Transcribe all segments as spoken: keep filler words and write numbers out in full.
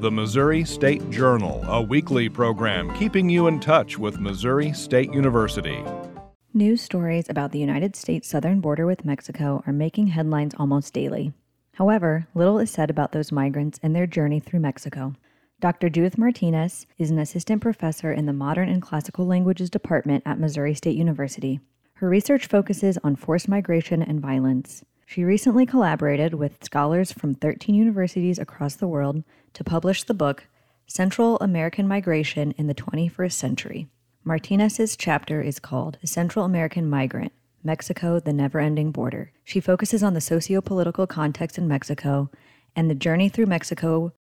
the Missouri State Journal, a weekly program keeping you in touch with Missouri State University. News stories about the United States southern border with Mexico are making headlines almost daily. However, little is said about those migrants and their journey through Mexico. Doctor Judith Martinez is an assistant professor in the Modern and Classical Languages Department at Missouri State University. Her research focuses on forced migration and violence. She recently collaborated with scholars from thirteen universities across the world to publish the book, Central American Migration in the twenty-first Century. Martinez's chapter is called The Central American Migrant, Mexico, the Never-Ending Border. She focuses on the socio-political context in Mexico and the journey through Mexico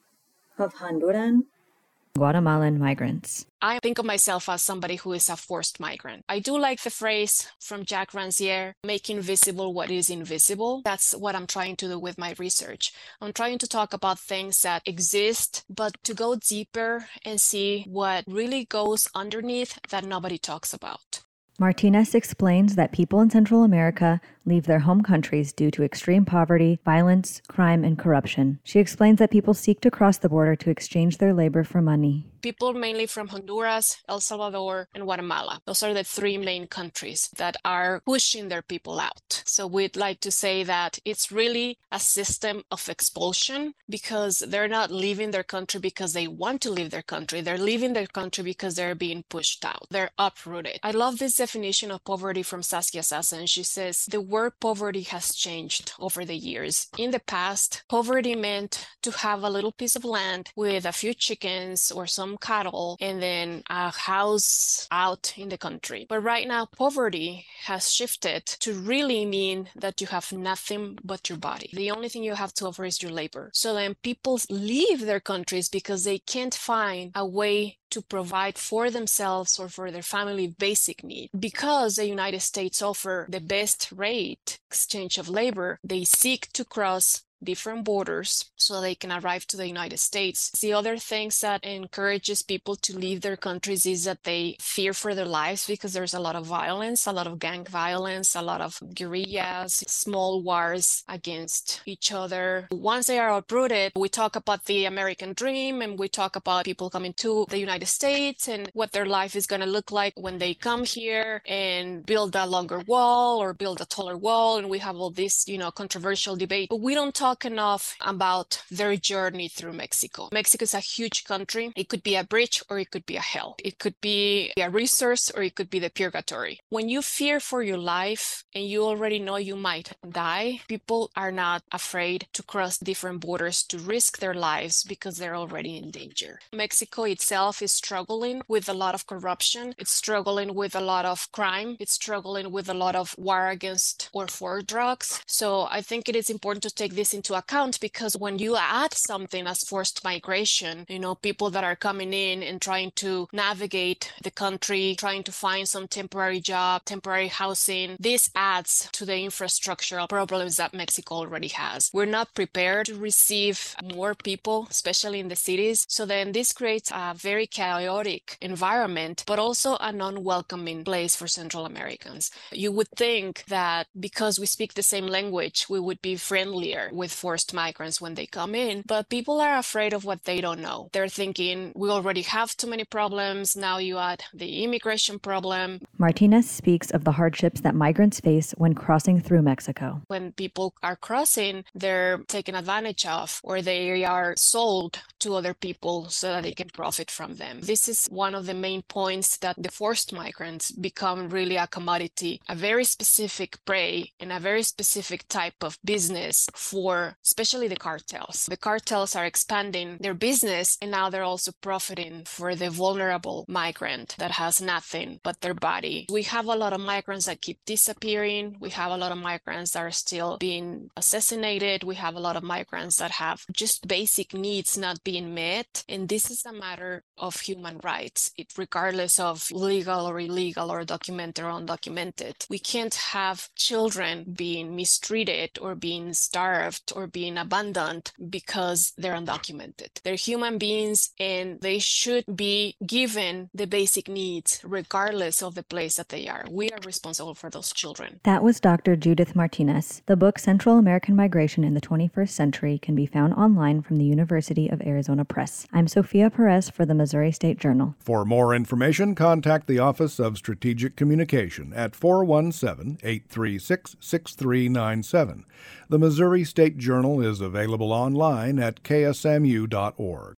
of Honduran, Guatemalan migrants. I think of myself as somebody who is a forced migrant. I do like the phrase from Jack Rancière, making visible what is invisible. That's what I'm trying to do with my research. I'm trying to talk about things that exist, but to go deeper and see what really goes underneath that nobody talks about. Martinez explains that people in Central America leave their home countries due to extreme poverty, violence, crime, and corruption. She explains that people seek to cross the border to exchange their labor for money. People mainly from Honduras, El Salvador, and Guatemala. Those are the three main countries that are pushing their people out. So we'd like to say that it's really a system of expulsion because they're not leaving their country because they want to leave their country. They're leaving their country because they're being pushed out. They're uprooted. I love this definition of poverty from Saskia Sassen. She says the word poverty has changed over the years. In the past, poverty meant to have a little piece of land with a few chickens or some cattle and then a house out in the country. But right now, poverty has shifted to really mean that you have nothing but your body. The only thing you have to offer is your labor. So then people leave their countries because they can't find a way to provide for themselves or for their family basic need. Because the United States offer the best rate exchange of labor, they seek to cross different borders so they can arrive to the United States. The other things that encourages people to leave their countries is that they fear for their lives because there's a lot of violence, a lot of gang violence, a lot of guerrillas, small wars against each other. Once they are uprooted, we talk about the American dream and we talk about people coming to the United States and what their life is going to look like when they come here and build a longer wall or build a taller wall. And we have all this, you know, controversial debate, but we don't talk talk enough about their journey through Mexico. Mexico is a huge country. It could be a bridge or it could be a hell. It could be a resource or it could be the purgatory. When you fear for your life and you already know you might die, people are not afraid to cross different borders to risk their lives because they're already in danger. Mexico itself is struggling with a lot of corruption. It's struggling with a lot of crime. It's struggling with a lot of war against or for drugs. So I think it is important to take this into account because when you add something as forced migration, you know, people that are coming in and trying to navigate the country, trying to find some temporary job, temporary housing, this adds to the infrastructural problems that Mexico already has. We're not prepared to receive more people, especially in the cities. So then this creates a very chaotic environment, but also an unwelcoming place for Central Americans. You would think that because we speak the same language, we would be friendlier with forced migrants when they come in, but people are afraid of what they don't know. They're thinking, we already have too many problems, now you add the immigration problem. Martinez speaks of the hardships that migrants face when crossing through Mexico. When people are crossing, they're taken advantage of, or they are sold to other people so that they can profit from them. This is one of the main points that the forced migrants become really a commodity, a very specific prey and a very specific type of business for especially the cartels. The cartels are expanding their business and now they're also profiting for the vulnerable migrant that has nothing but their body. We have a lot of migrants that keep disappearing. We have a lot of migrants that are still being assassinated. We have a lot of migrants that have just basic needs not being met. And this is a matter of human rights, it, regardless of legal or illegal or documented or undocumented. We can't have children children being mistreated or being starved or being abandoned because they're undocumented. They're human beings and they should be given the basic needs regardless of the place that they are. We are responsible for those children. That was Doctor Judith Martinez. The book Central American Migration in the twenty-first Century can be found online from the University of Arizona Press. I'm Sophia Perez for the Missouri State Journal. For more information, contact the Office of Strategic Communication at four one seven, eight three six, six three nine seven. The Missouri State Journal is available online at K S M U dot org.